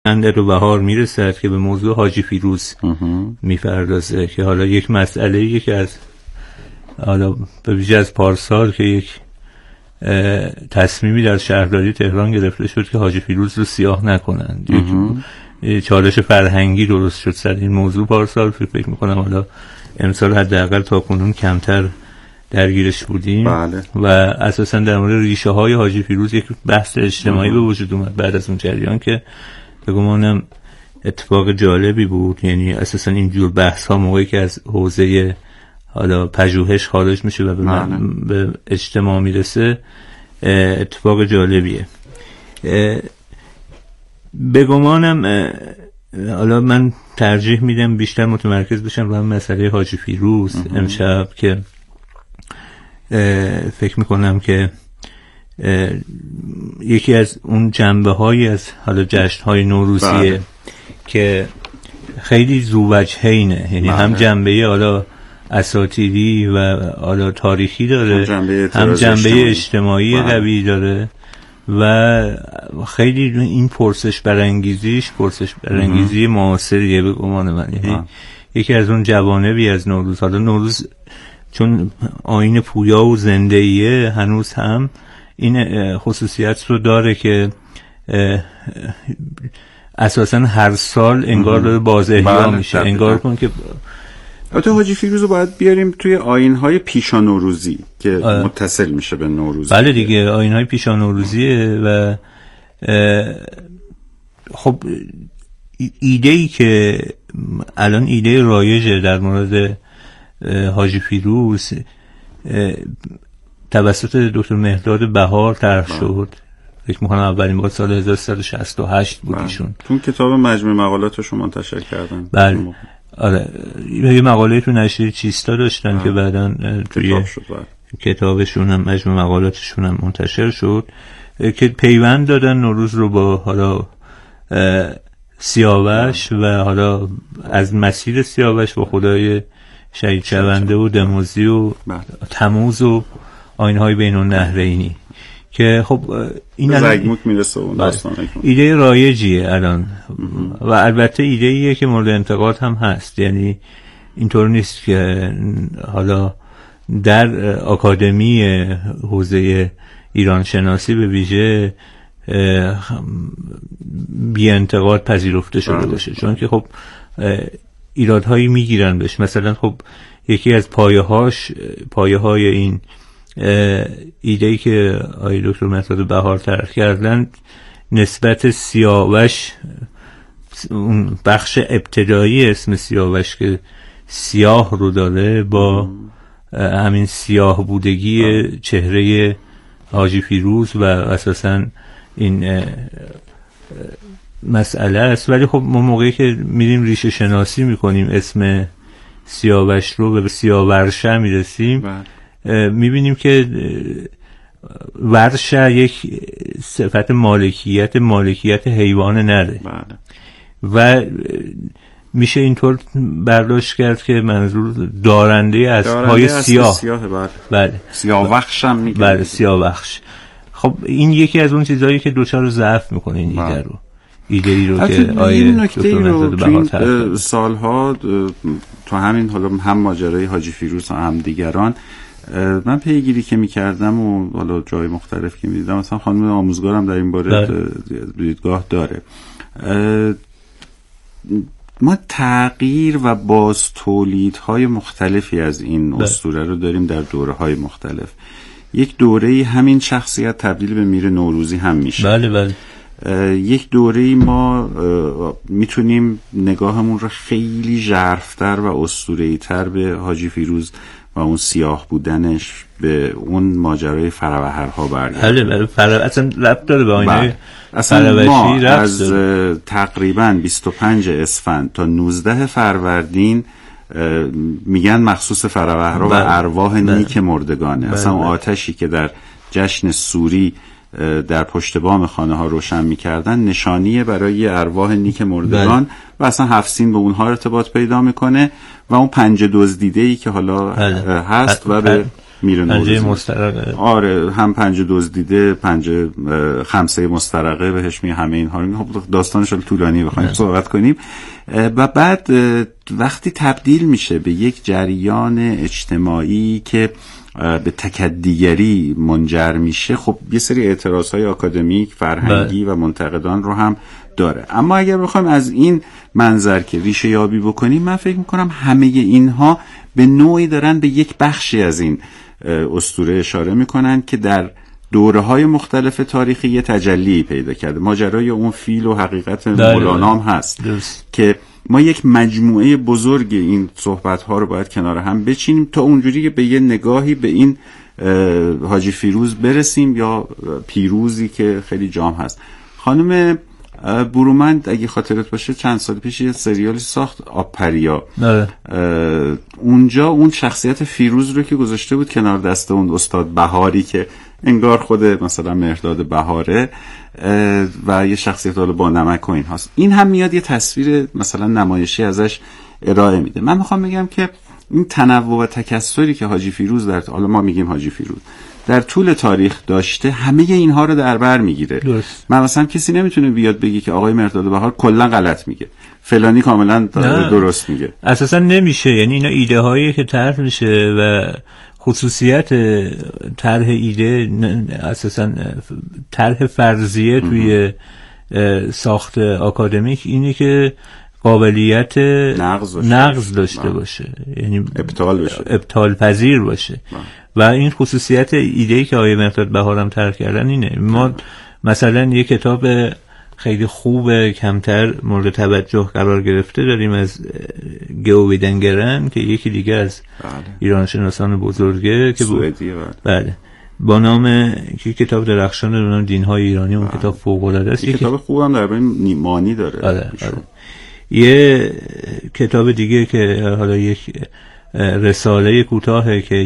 اندر و بهار میرسد که به موضوع حاجی فیروز میپردازه که حالا یک مسئله‌ای که از حالا به ویژه از پارسال که یک تصمیمی در شهرداری تهران گرفته شد که حاجی فیروز رو سیاه نکنند، یک چالش فرهنگی درست شد سر این موضوع پارسال. فکر میکنم حالا امسال حداقل تا کنون کمتر درگیرش بودیم. بله. و اساسا در مورد ریشه های حاجی فیروز یک بحث اجتماعی به وجود اومد بعد از اون جریان که بگمانم اتفاق جالبی بود. یعنی اساسا اینجور بحث ها موقعی که از حوزه حالا پژوهش خارج میشه و به اجتماع میرسه اتفاق جالبیه. بگمانم حالا من ترجیح میدم بیشتر متمرکز بشم روی مسئله حاجی فیروز امشب که فکر میکنم که یکی از اون جنبه های از حالا جشن های نوروزیه که خیلی ذووجهینه، یعنی هم جنبه حالا اساطیری و حالا تاریخی داره، هم جنبه اجتماعی قوی داره و خیلی این پرسش برانگیزی معاصریه به گمان من. یعنی یکی از اون جوانبی از نوروز، حالا نوروز چون آیین پویا و زندهیه هنوز هم این خصوصیت رو داره که اساسا هر سال انگار داره باز احیا میشه. انگار کن که البته حاجی فیروز رو باید بیاریم توی آیین‌های پیشا نوروزی که متصل میشه به نوروز. بله دیگه، آیین‌های پیشا نوروزیه و خب ایده‌ای که الان ایده رایجه در مورد حاجی فیروز توسط دکتر مهرداد بهار طرح شد. فکر می‌کنم اولین بار سال 1368 بود ایشون تو کتاب مجموع مقالاتش منتشر کردن. بله. آره، یه مقاله تو نشریه چیستا داشتن که بعداً توی کتابشون هم مجموع مقالاتشون هم منتشر شد که پیوند دادن نوروز رو با حالا سیاوش و حالا از مسیر سیاوش با خدای شهید شونده و دموزی و تموز و آیین‌های بین النهرینی که خب این زگموک میرسه اون داستانه. ایده رایجیه الان و البته ایده‌ایه که مورد انتقاد هم هست. یعنی اینطور نیست که حالا در آکادمی حوزه ایران شناسی به ویژه بی انتقاد پذیرفته شده باشه، چون که خب ایرادهایی میگیرن بهش. مثلا خب یکی از پایه های این ایده‌ای که آقای دکتر مهرداد بهار طرح کردن نسبت سیاوش، اون بخش ابتدایی اسم سیاوش که سیاه رو داره، با همین سیاه بودگی چهره حاجی فیروز و اساساً این مسئله است. ولی خب ما موقعی که میریم ریشه شناسی میکنیم اسم سیاوش رو به سیاورشه میرسیم، میبینیم که ورشه یک صفت مالکیت حیوان نره و میشه اینطور برداشت کرد که منظور دارنده اسب‌های سیاه. بله. سیاوخش هم میگه. بله، سیاوخش. خب این یکی از اون چیزایی که دوچار ضعف میکنه این ایده رو که آیه دکتر مهرداد بهار طرح سالها تو همین حالا هم ماجرای حاجی فیروز و هم دیگران من پیگیری که میکردم و حالا جای مختلف که میدیدم، مثلا خانم آموزگارم در این باره دیدگاه داره. ما تغییر و باز تولیدهای مختلفی از این اسطوره رو داریم در دوره‌های مختلف. یک دوره‌ای همین شخصیت تبدیل به میر نوروزی هم میشه. بله. یک دوره‌ای ما میتونیم نگاهمون رو خیلی ژرف‌تر و اسطوره‌ای‌تر به حاجی فیروز و اون سیاه بودنش، به اون ماجرای فروهرها برگردیم. بله، اصلا ربط داره به آینه اصلا ما از تقریبا 25 اسفند تا 19 فروردین میگن مخصوص فروهرها و ارواح نیک مردگانه. اصلا آتشی که در جشن سوری در پشت بام خانه ها روشن میکردن نشانیه برای ارواح نیک مردگان و اصلا 7 سین به اونها ارتباط پیدا میکنه و اون پنجه دزدیده‌ای که حالا هست و به میر نوروزی مسترقه. آره، هم پنجه دزدیده، پنجه خمسه مسترقه بهش میگه، همه اینها رو داستانش طولانی بخوایم صحبت کنیم. و بعد وقتی تبدیل میشه به یک جریان اجتماعی که به تکدیگری منجر میشه، خب یه سری اعتراضهای آکادمیک، فرهنگی و منتقدان رو هم داره. اما اگر بخوایم از این منظر که ریشه یابی بکنیم، من فکر میکنم همه اینها به نوعی دارن به یک بخشی از این اسطوره اشاره میکنن که در دوره‌های مختلف تاریخی یه تجلی پیدا کرده. ماجرای اون فیل و حقیقت مولانا هم هست که ما یک مجموعه بزرگ این صحبت‌ها رو باید کنار هم بچینیم تا اونجوری که به یه نگاهی به این حاجی فیروز برسیم، یا پیروزی که خیلی جام هست. خانم برومند اگه خاطرت باشه چند سال پیش یه سریالی ساخت، آبپریا. اونجا اون شخصیت فیروز رو که گذاشته بود کنار دست اون استاد بهاری که انگار خود مثلا مهرداد بهاره و یه شخصیت حالا با نمک و این هاست، این هم میاد یه تصویر مثلا نمایشی ازش ارائه میده. من میخوام بگم که این تنوع و تکثری که حاجی فیروز حالا ما میگیم حاجی فیروز در طول تاریخ داشته، همه اینها رو در بر میگیره. من مثلا کسی نمیتونه بیاد بگی که آقای مهرداد بهار کلا غلط میگه، فلانی کاملا درست میگه. اساسا نمیشه. یعنی اینا ایده هایی که طرح میشه و خصوصیت طرح ایده اساسا طرح فرضیه توی ساخت آکادمیک اینه که قابلیت نقض داشته باشه، یعنی ابطال پذیر باشه. و این خصوصیت ایده‌ای که آقای مهرداد بهار هم طرح کردن اینه. ما مثلا یک کتاب خیلی خوب کمتر مورد توجه قرار گرفته داریم از گئو ویدنگرن که یکی دیگه از ایران شناسان بزرگه که بله با نام کتاب درخشان به نام دین‌های ایرانی. اون کتاب فوق‌العاده است. کتاب خوبم در بین نیمانی داره. آره. یه کتاب دیگه که حالا یک رساله کوتاهه که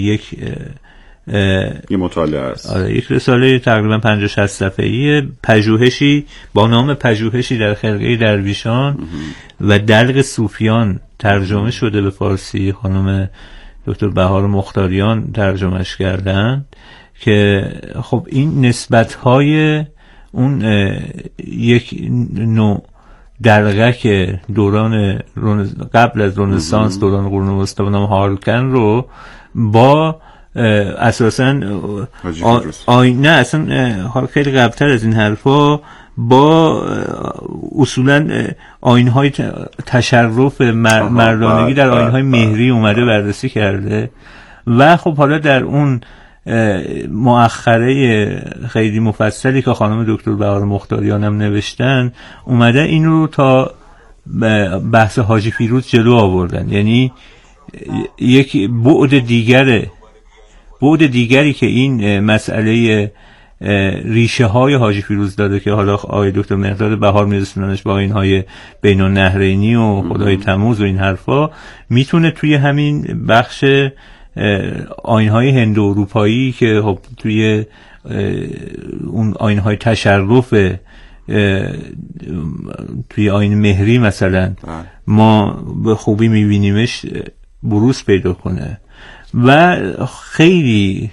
یه مطالعه است. آره، یک رساله تقریبا 50-60 صفحه‌ای، پژوهشی با نام پژوهشی در خرقه درویشان و دلق صوفیان ترجمه شده به فارسی. خانم دکتر بهار مختاریان ترجمهش کردن که خب این نسبت‌های اون یک نوع دلقک دوران قبل از رنسانس، دوران قرون وسطی به نام هارلکن رو با اساساً نه اصلا حال خیلی قبلتر از این حرفا با اصولاً آیین‌های تشرف مردانگی در آیین‌های مهری اومده بررسی کرده. و خب حالا در اون مؤخره خیلی مفصلی که خانم دکتر بهار مختاریان هم نوشتن، اومده این رو تا بحث حاجی فیروز جلو آوردن. یعنی یک بعد دیگری که این مسئله ریشه های حاجی فیروز داده که حالا آقای دکتر مهرداد بهار میرسوننش با اینهای بین النهرینی و خدای تموز و این حرفا، میتونه توی همین بخش آیین‌های هند اروپایی که خب توی اون آیین‌های تشرف توی آیین مهری مثلا ما به خوبی می‌بینیمش بروز پیدا کنه. و خیلی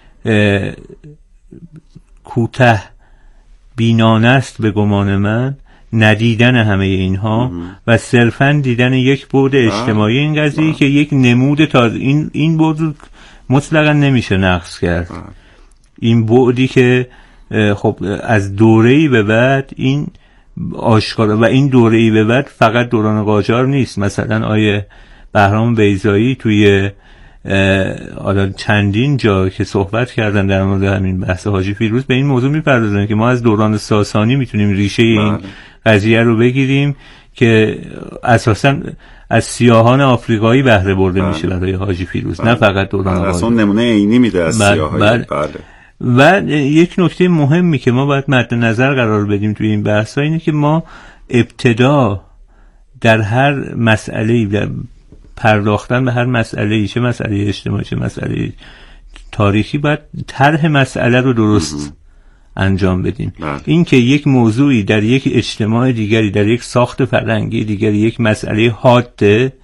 کوته بینانه است به گمان من ندیدن همه اینها و صرفاً دیدن یک بعد اجتماعی این قضیه که یک نمود تازه این بعد رو مطلقاً نمیشه نقص کرد. این بعدی که خب از دوره‌ای به بعد این آشکارا و این دوره‌ای به بعد فقط دوران قاجار نیست. مثلا آیه بهرام بیضایی توی حالا چندین جا که صحبت کردن در مورد همین بحث حاجی فیروز به این موضوع میپردازن که ما از دوران ساسانی میتونیم ریشه این قضیه رو بگیریم که اساساً از سیاهان آفریقایی بهره برده میشه برای حاجی فیروز، نه فقط دوران قاجار. اصلا نمونه عینی میده از سیاهان. و یک نکته مهمی که ما باید مد نظر قرار بدیم توی این بحث اینه که ما ابتدا در هر مسئله‌ای پرداختن به هر مسئله‌ای، چه مسئله اجتماعی چه مسئله تاریخی، باید طرح مسئله رو درست انجام بدیم. این که یک موضوعی در یک اجتماع دیگری، در یک ساخت فرهنگی دیگری یک مسئله حاده،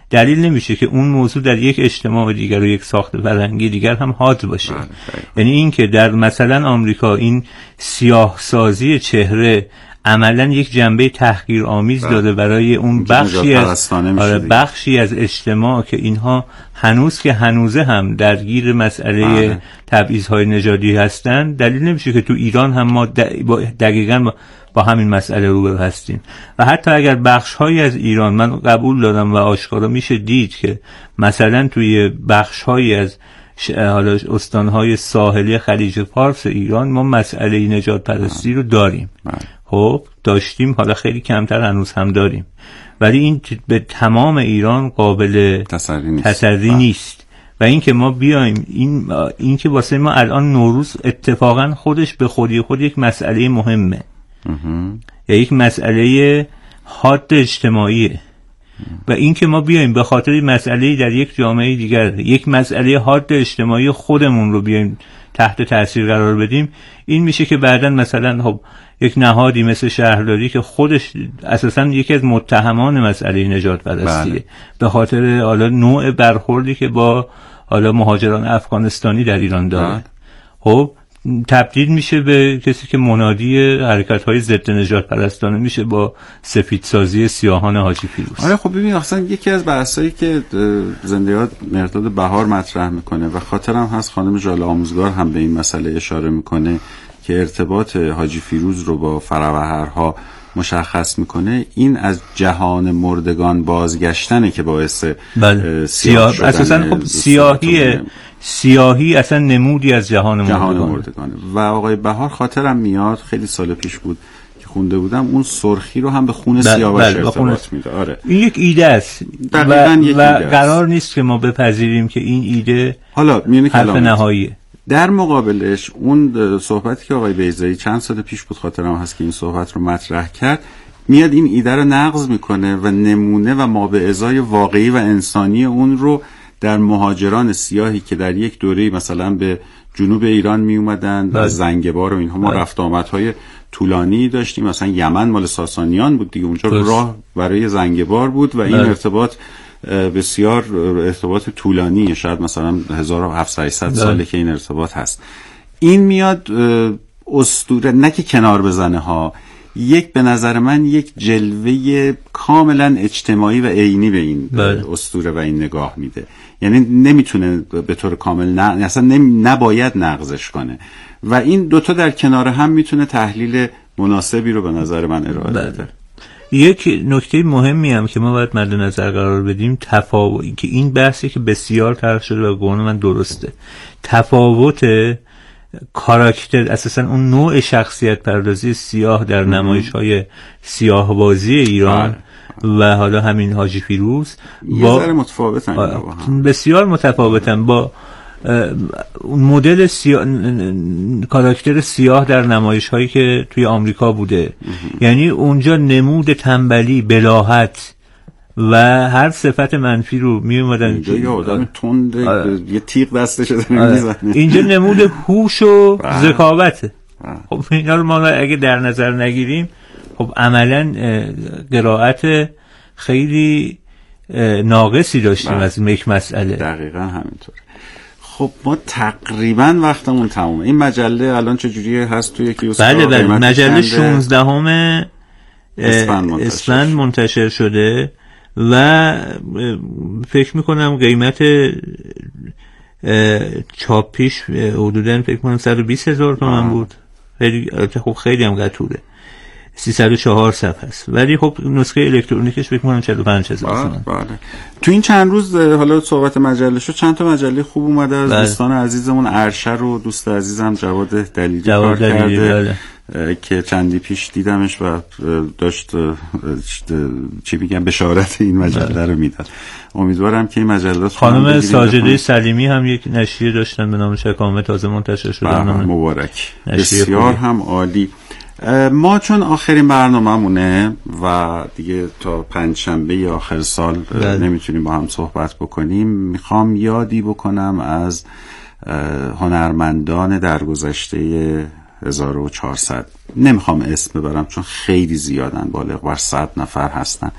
دلیل نمیشه که اون موضوع در یک اجتماع دیگر و یک ساخت فرهنگی دیگر هم حاد باشه. یعنی این که در مثلا آمریکا این سیاه سازی چهره عملا یک جنبه تحقیرآمیز داده برای اون بخشی از اجتماع که اینها هنوزه هم درگیر مسئله تبعیض‌های نژادی هستند، دلیل نمیشه که تو ایران هم ما دقیقاً با همین مسئله روبرو هستیم. و حتی اگر بخش‌هایی از ایران، من قبول دارم و آشکارا میشه دید که مثلا توی بخش‌هایی از حالا استان‌های ساحلی خلیج فارس ایران ما مسئله نژاد پرستی رو داریم، خب داشتیم، حالا خیلی کمتر هنوز هم داریم، ولی این به تمام ایران قابل تسری نیست. و این که ما بیایم این که واسه ما الان نوروز اتفاقا خودش به خودی خود یک مسئله مهمه، یا یک مسئله حاد اجتماعیه. و این که ما بیایم به خاطر مسئله در یک جامعه دیگر یک مسئله حاد اجتماعی خودمون رو بیایم تحت تاثیر قرار بدیم، این میشه که بعداً مثلا خب یک نهادی مثل شهرداری که خودش اساساً یکی از متهمان مسئله نژاد پرستیه به خاطر حالا نوع برخوردی که با حالا مهاجران افغانستانی در ایران داره، خب تبدیل میشه به کسی که منادی حرکت‌های ضد نژاد پرستانه میشه با سفیدسازی سیاهان حاجی فیروز. آره خب ببین اصلا یکی از بحثایی که زنده یاد مرداد بهار مطرح میکنه و خاطرم هست خانم ژاله آموزگار هم به این مسئله اشاره میکنه که ارتباط حاجی فیروز رو با فرابهرها مشخص میکنه، این از جهان مردگان بازگشتنه که باعث سیاه شدن اساسا خب سیاهی اصلا نمودی از جهان مردگانه. و آقای بهار خاطرم میاد خیلی سال پیش بود که خونده بودم اون سرخی رو هم به خون سیاوش ارتباط میده. آره این یک ایده است و قرار نیست که ما بپذیریم که این ایده حالا حرف نهاییه. در مقابلش اون صحبتی که آقای بیضایی چند سال پیش بود خاطرم هست که این صحبت رو مطرح کرد، میاد این ایده رو نقض میکنه و نمونه و مابعضای واقعی و انسانی اون رو در مهاجران سیاهی که در یک دوره مثلا به جنوب ایران می اومدن و زنگبار و اینها ما رفت آمدهای طولانی داشتیم، مثلا یمن مال ساسانیان بود دیگه، اونجا راه برای زنگبار بود و این ارتباط بسیار ارتباط طولانی، شاید مثلا 1700 ساله که این ارتباط هست. این میاد اسطوره نه که کنار بزنه ها، یک به نظر من یک جلوه کاملا اجتماعی و عینی به این اسطوره و این نگاه میده. یعنی نمیتونه به طور کامل اصلا نباید نقضش کنه و این دوتا در کنار هم میتونه تحلیل مناسبی رو به نظر من ارائه بده. یک نکته مهمی هم که ما باید مد نظر قرار بدیم تفاوتی که این بحثی که بسیار طرح شده و گونه من درسته، تفاوت کاراکتر اساسا اون نوع شخصیت پردازی سیاه در نمایش‌های سیاه‌بازی ایران و حالا همین حاجی فیروز با متفاوتن، بسیار متفاوتن با مدل کاراکتر سیاه در نمایش‌هایی که توی آمریکا بوده. یعنی اونجا نمود تنبلی، بلاهت و هر صفت منفی رو می اومدن. اینجا یه آدم تند یه تیغ دستش داره میزنه. اینجا نمود هوش و ذکاوته. خب اینا رو ما اگه در نظر نگیریم خب عملاً قرائت خیلی ناقصی داشتیم از یک مسئله. دقیقاً همینطوره. خب ما تقریبا وقتمون تمومه. این مجله الان چجوری هست توی کیوسک؟ بله مجله 16 اسفند منتشر شده و فکر میکنم قیمت چاپیش حدوداً فکر کنم 120,000 تومان بود. خیلی هم قطوره، 304 صفحه است، ولی خب نسخه الکترونیکش فکر کنم 45,000 تومان. بله. تو این چند روز حالا صحبت مجله شد، چند تا مجله خوب اومده از دوستان عزیزمون. ارشه رو دوست عزیزم جواد دلیلی کار کرده که چندی پیش دیدمش و داشت چی میگم بشارت این مجله رو میداد. امیدوارم که این مجلات خانم ساجده سلیمی هم یک نشریه داشتن به نام شکامه، تازه منتشر شده. مبارک، بسیار هم عالی. ما چون آخرین برنامه‌مونه و دیگه تا پنجشنبه آخر سال نمیتونیم با هم صحبت بکنیم، میخوام یادی بکنم از هنرمندان درگذشته 1400. نمیخوام اسم ببرم چون خیلی زیادن، بالغ بر 100 نفر هستن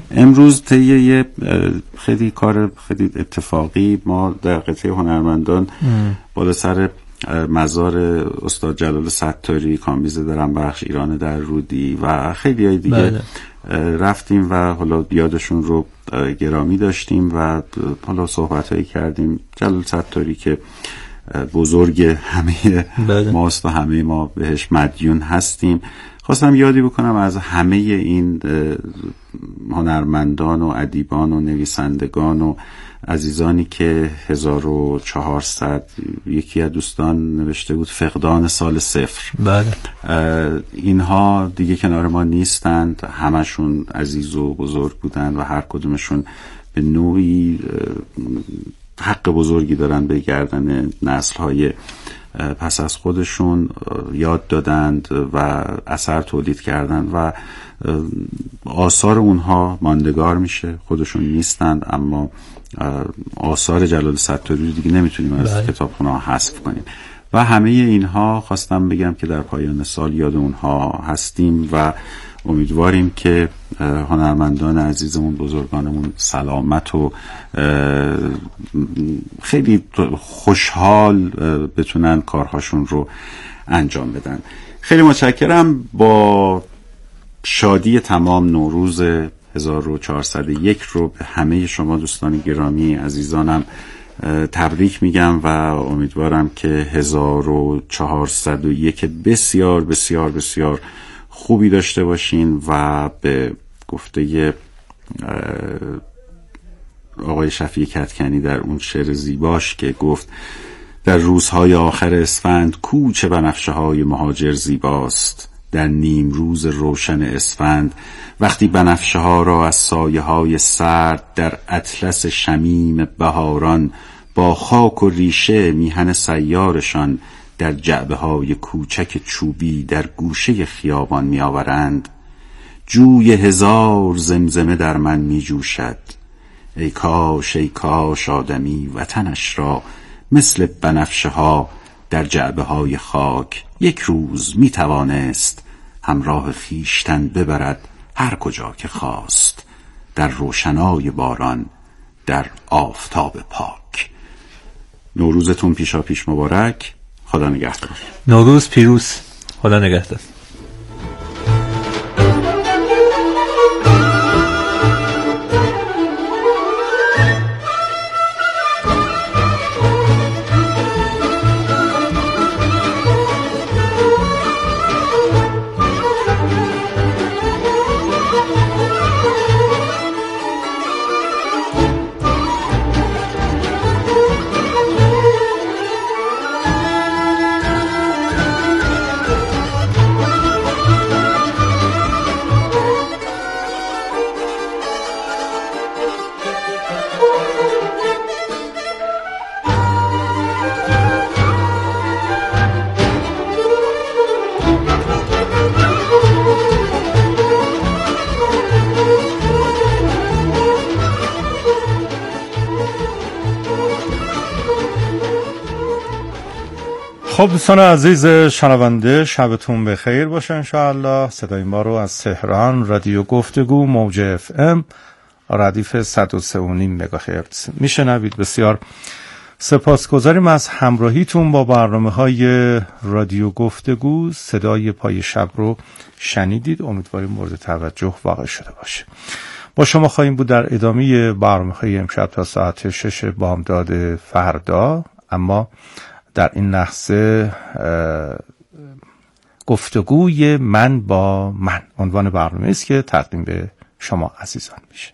امروز طی یه خیلی کار خیلی اتفاقی ما در قطعه هنرمندان بالا سر مزار استاد جلال ستاری، کامبیز درنبخش، ایران در رودی و خیلی های دیگه رفتیم و حالا یادشون رو گرامی داشتیم و حالا صحبت‌هایی کردیم. جلال ستاری که بزرگ همه ماست و همه ما بهش مدیون هستیم. خواستم یادی بکنم از همه این هنرمندان و ادیبان و نویسندگان و عزیزانی که 1400 یکی از دوستان نوشته بود فقدان سال 0. بله. اینها دیگه کنار ما نیستند، همشون عزیز و بزرگ بودند و هر کدومشون به نوعی حق بزرگی دارن به گردن نسل‌های پس از خودشون یاد دادند و اثر تولید کردند و آثار اونها ماندگار میشه. خودشون نیستند اما آثار جلال ستاری دیگه نمیتونیم از کتابخونه‌ها حذف کنیم و همه اینها خواستم بگم که در پایان سال یاد اونها هستیم و امیدواریم که هنرمندان عزیزمون، بزرگانمون سلامت و خیلی خوشحال بتونن کارهاشون رو انجام بدن. خیلی متشکرم. با شادی تمام نوروز 1401 رو به همه شما دوستان گرامی عزیزانم تبریک میگم و امیدوارم که 1401 بسیار بسیار بسیار خوبی داشته باشین و به گفته آقای شفیع کدکنی در اون شعر زیباش که گفت در روزهای آخر اسفند کوچه بنفشه های مهاجر زیباست، در نیم روز روشن اسفند وقتی بنفشه ها را از سایه های سرد در اطلس شمیم بهاران با خاک و ریشه میهن سیارشان در جعبه های کوچک چوبی در گوشه خیابان می آورند، جوی هزار زمزمه در من می جوشد. ای کاش آدمی وطنش را مثل بنفشه ها در جعبه های خاک یک روز می توانست همراه خیشتن ببرد هر کجا که خواست، در روشنای باران، در آفتاب پاک. نوروزتون پیشا پیش مبارک. خدا نگهدار. نوروز پیروز. خدا نگهدار. خب دوستان عزیز شنونده، شبتون بخیر باشه انشاءالله. صدای ما رو از تهران رادیو گفتگو موج FM ردیف 103.5 مگاهرتز میشنوید. بسیار سپاسگزاریم از همراهیتون با برنامه‌های رادیو گفتگو. صدای پای شب رو شنیدید، امیدواریم مورد توجه واقع شده باشه. با شما خواهیم بود در ادامه برنامه‌های امشب تا ساعت 6 بامداد فردا. اما در این لحظه گفتگوی من با من عنوان برنامه است که تقدیم به شما عزیزان میشه.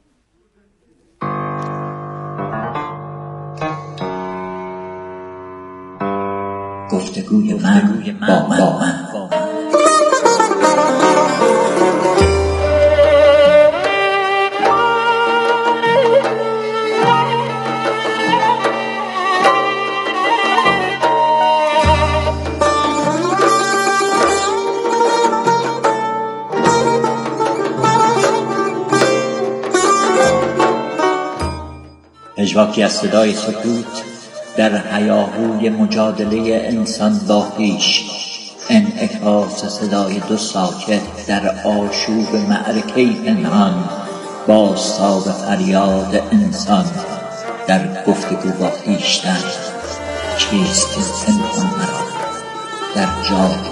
گفتگوی من با من. پژواکی از صدای سکوت در هیاهوی مجادله انسان با خویش، انعکاس صدای دو ساکت در آشوب معرکه پنهان بازتاب فریاد انسان در گفتگو با خویشتن. چیست این پنهان مرا در جای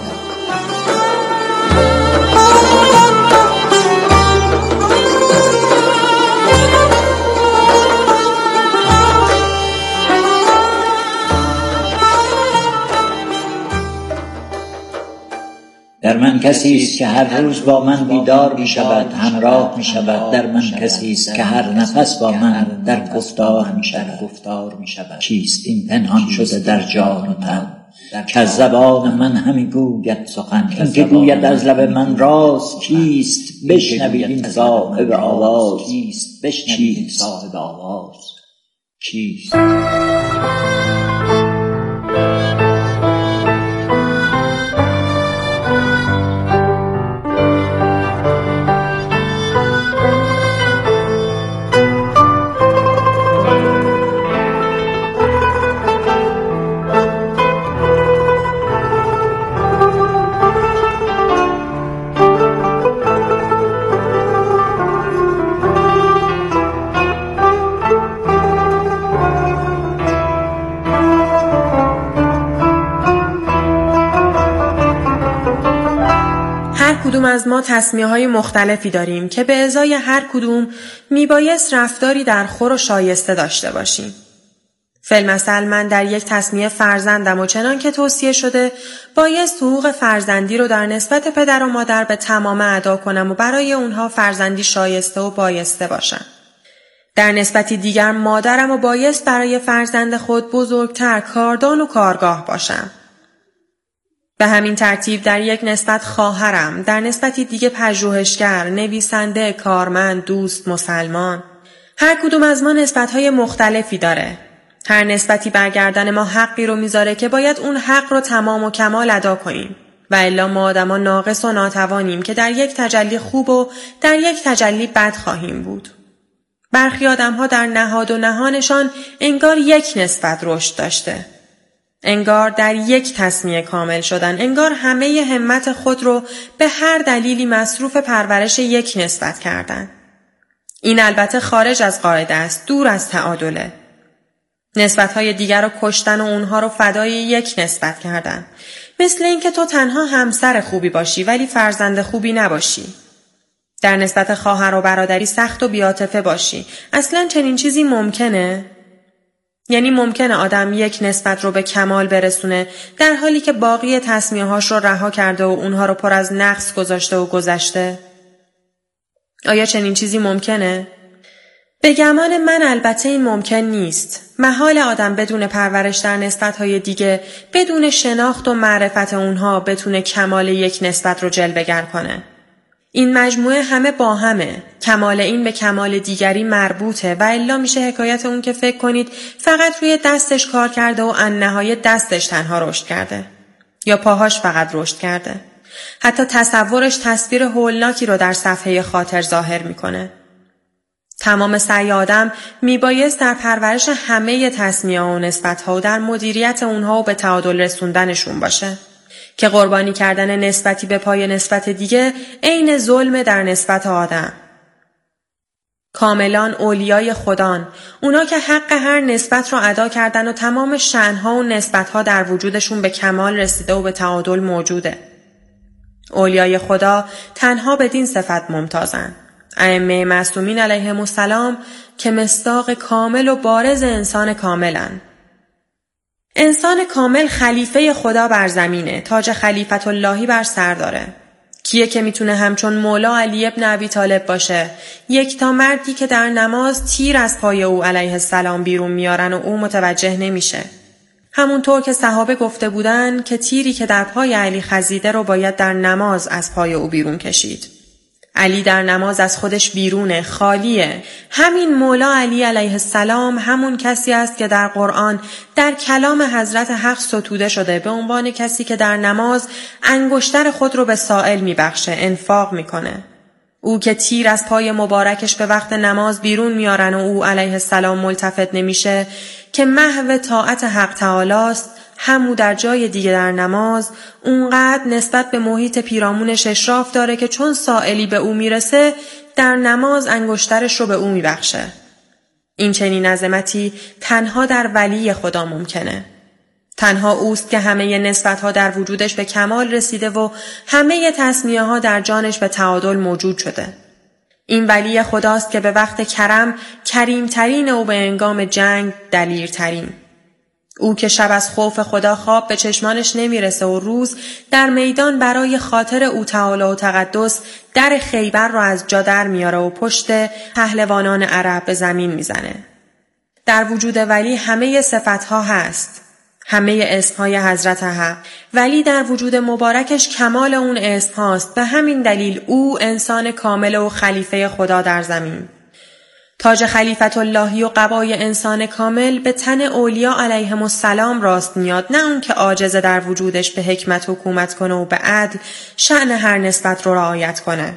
در من کسی است که هر روز با من بیدار می شود، همراه می شود. در من کسی است که هر نفس با من در گفتار می شود. چیست این پنهان شده در جان و تن که از زبان من همی گوید سخن؟ این که گوید از لب من راز کیست؟ بشنوید این صاحب آواز کیست؟ کدوم از ما تسمیه‌های مختلفی داریم که به ازای هر کدوم میبایست رفتاری در خور و شایسته داشته باشیم. فی‌المثل من در یک تسمیه فرزندم و چنان که توصیه شده بایست حقوق فرزندی رو در نسبت پدر و مادر به تمامه ادا کنم و برای اونها فرزندی شایسته و بایسته باشم. در نسبتی دیگر مادرم و بایست برای فرزند خود بزرگتر، کاردان و کارگاه باشم. به همین ترتیب در یک نسبت خواهرم، در نسبتی دیگه پژوهشگر، نویسنده، کارمند، دوست، مسلمان. هر کدوم از ما نسبت‌های مختلفی داره. هر نسبتی برگردن ما حقی رو میذاره که باید اون حق رو تمام و کمال ادا کنیم. و الا ما آدما ناقص و ناتوانیم که در یک تجلی خوب و در یک تجلی بد خواهیم بود. برخی آدم‌ها در نهاد و نهانشان انگار یک نسبت رشد داشته. انگار در یک تسمیه کامل شدن، انگار همه همت خود رو به هر دلیلی مصروف پرورش یک نسبت کردن. این البته خارج از قاعده است، دور از تعادله. نسبت‌های دیگر رو کشتن و اونها رو فدای یک نسبت کردن. مثل اینکه تو تنها همسر خوبی باشی ولی فرزند خوبی نباشی. در نسبت خواهر و برادری سخت و بی‌عاطفه باشی. اصلاً چنین چیزی ممکنه؟ یعنی ممکنه آدم یک نسبت رو به کمال برسونه در حالی که باقی تسمیه‌هاش رو رها کرده و اونها رو پر از نقص گذاشته و گذشته؟ آیا چنین چیزی ممکنه؟ به گمان من البته این ممکن نیست. محال آدم بدون پرورش در نسبت‌های دیگه، بدون شناخت و معرفت اونها بتونه کمال یک نسبت رو جلوه‌گر کنه. این مجموعه همه با همه. کمال این به کمال دیگری مربوطه و الا میشه حکایت اون که فکر کنید فقط روی دستش کار کرده و النهایه دستش تنها رشد کرده. یا پاهاش فقط رشد کرده. حتی تصورش تصویر هولناکی رو در صفحه خاطر ظاهر میکنه. تمام سعی آدم میبایست در پرورش همه تسمیه و نسبت‌ها و در مدیریت اونها و به تعادل رسوندنشون باشه. که قربانی کردن نسبتی به پای نسبت دیگه عین ظلم در نسبت آدم. کاملان اولیای خدان، اونا که حق هر نسبت رو ادا کردن و تمام شأنها و نسبتها در وجودشون به کمال رسیده و به تعادل موجوده. اولیای خدا تنها بدین صفت ممتازن. ائمه معصومین علیهم السلام که مصداق کامل و بارز انسان کاملن. انسان کامل خلیفه خدا بر زمینه، تاج خلیفت اللهی بر سر داره. کیه که میتونه همچون مولا علی ابن ابی طالب باشه؟ یک تا مردی که در نماز تیر از پای او علیه السلام بیرون میارن و او متوجه نمیشه. همونطور که صحابه گفته بودن که تیری که در پای علی خزیده رو باید در نماز از پای او بیرون کشید. علی در نماز از خودش بیرونه، خالیه. همین مولا علی علیه السلام همون کسی است که در قرآن در کلام حضرت حق ستوده شده به عنوان کسی که در نماز انگشتر خود رو به سائل میبخشه، انفاق میکنه. او که تیر از پای مبارکش به وقت نماز بیرون میارن و او علیه السلام ملتفت نمیشه که محو طاعت حق تعالی است، همو در جای دیگه در نماز اونقدر نسبت به محیط پیرامونش اشراف داره که چون سائلی به او میرسه در نماز انگشترش رو به او میبخشه. این چنین عظمتی تنها در ولی خدا ممکنه. تنها اوست که همه نسبت‌ها در وجودش به کمال رسیده و همه تسمیه‌ها در جانش به تعادل موجود شده. این ولی خداست که به وقت کرم کریمترین و به هنگام جنگ دلیرترین. او که شب از خوف خدا خواب به چشمانش نمیرسه و روز در میدان برای خاطر او تعالی و تقدس در خیبر رو از جا در میاره و پشت پهلوانان عرب به زمین میزنه. در وجود ولی همه صفتها هست، همه اسمهای حضرت حق، ولی در وجود مبارکش کمال اون اسم هاست و همین دلیل او انسان کامل و خلیفه خدا در زمین. تاج خلیفت اللهی و قبای انسان کامل به تن اولیا علیهم السلام راست میاد، نه اون که عاجزه در وجودش به حکمت حکومت کنه و به عدل شأن هر نسبت رو رعایت کنه.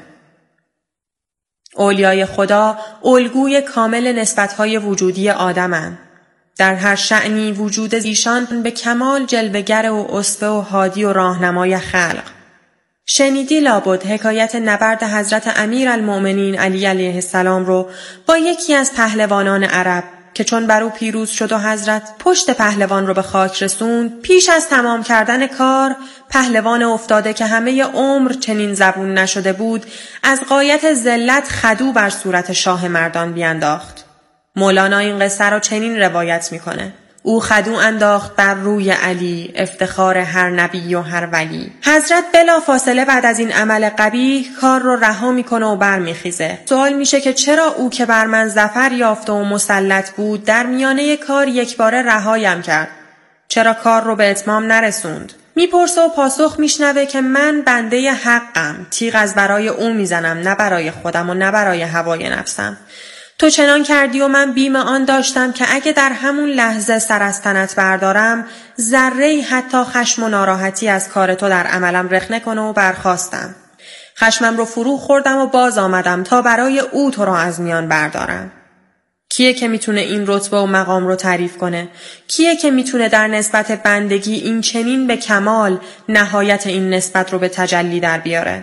اولیای خدا الگوی کامل نسبت‌های وجودی آدمن. در هر شأنی وجود ایشان به کمال جلوه‌گر و اسوه و هادی و راهنمای خلق. شنیدی لابد حکایت نبرد حضرت امیرالمؤمنین علی علیه السلام رو با یکی از پهلوانان عرب که چون بر او پیروز شد و حضرت پشت پهلوان رو به خاک رسوند، پیش از تمام کردن کار پهلوان افتاده که همه عمر چنین زبون نشده بود از غایت ذلت خدو بر صورت شاه مردان بینداخت. مولانا این قصه رو چنین روایت میکنه: او خدو انداخت بر روی علی، افتخار هر نبی و هر ولی. حضرت بلا فاصله بعد از این عمل قبیح کار رو رها میکنه و برمیخیزه. سوال میشه که چرا او که بر من ظفر یافته و مسلط بود در میانه کار یک باره رهایم کرد؟ چرا کار رو به اتمام نرسوند؟ میپرسه و پاسخ میشنوه که من بنده حقم، تیغ از برای او میزنم، نه برای خودم و نه برای هوای نفسم. تو چنان کردی و من بیم آن داشتم که اگه در همون لحظه سر از تنت بردارم، ذره‌ای حتی خشم و ناراحتی از کار تو در عملم رخ نکنه و برخاستم. خشمم رو فرو خوردم و باز آمدم تا برای او تو رو از میان بردارم. کیه که میتونه این رتبه و مقام رو تعریف کنه؟ کیه که میتونه در نسبت بندگی این چنین به کمال نهایت این نسبت رو به تجلی در بیاره؟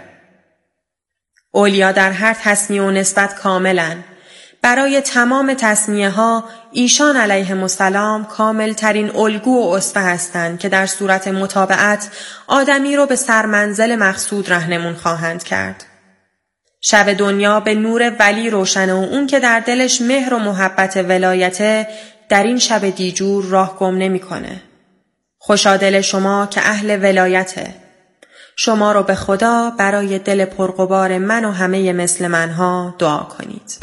اولیا در هر تسمیه و نسبت کاملن. برای تمام تسمیه ها ایشان علیهم السلام کامل ترین الگو و اسوه هستند که در صورت متابعت آدمی رو به سرمنزل مقصود رهنمون خواهند کرد. شب دنیا به نور ولی روشنه و اون که در دلش مهر و محبت ولایته در این شب دیجور راه گم نمی کنه. خوشا دل شما که اهل ولایته. شما رو به خدا برای دل پرغبار من و همه مثل منها دعا کنید.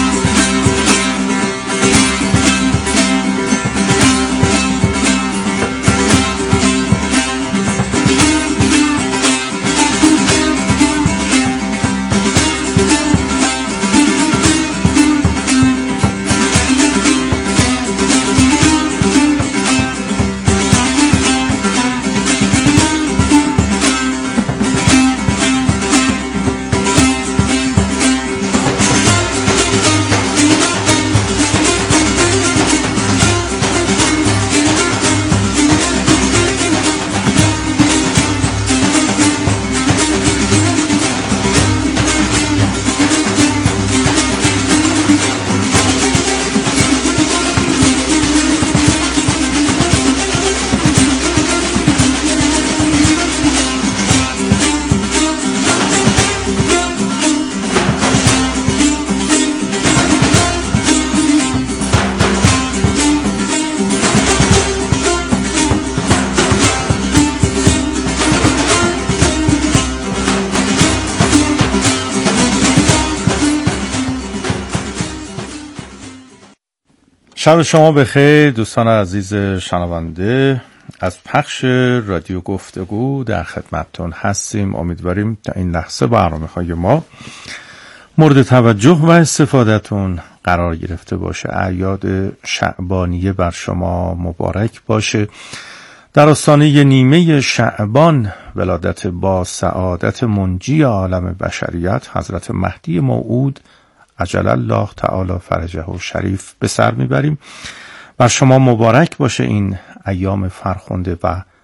شب شما بخیر دوستان عزیز شنونده. از پخش رادیو گفتگو در خدمتتون هستیم. امیدواریم تا این لحظه برنامه‌های ما مورد توجه و استفادهتون قرار گرفته باشه. اعیاد شعبانیه بر شما مبارک باشه. در آستانه نیمه شعبان ولادت با سعادت منجی عالم بشریت حضرت مهدی موعود عجل الله تعالی فرجه و شریف به سر میبریم. بر شما مبارک باشه این ایام فرخنده و